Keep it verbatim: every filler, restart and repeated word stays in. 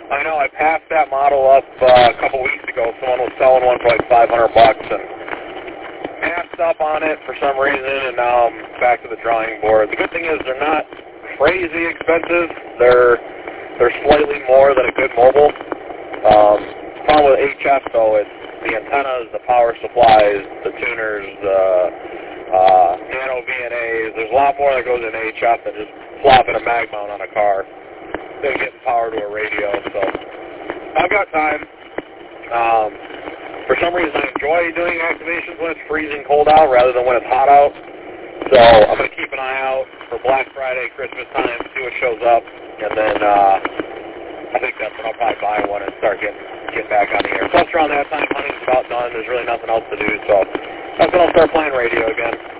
I know. I passed that model up uh, a couple weeks ago. Someone was selling one for like five hundred bucks, and passed up on it for some reason, and now I'm back to the drawing board. The good thing is they're not crazy expensive. They're they're slightly more than a good mobile. Um, the problem with H F though, it's the antennas, the power supplies, the tuners, the uh, nano V N As. There's a lot more that goes in H F than just flopping a mag mount on a car. Then getting power to a radio. So I've got time. Um, for some reason, I enjoy doing activations when it's freezing cold out rather than when it's hot out. So I'm going to keep an eye out for Black Friday, Christmas time, see what shows up, and then uh, I think that's when I'll probably buy one and start getting get back on the air. Plus, around that time, hunting's about done. There's really nothing else to do, so that's when I'll start playing radio again.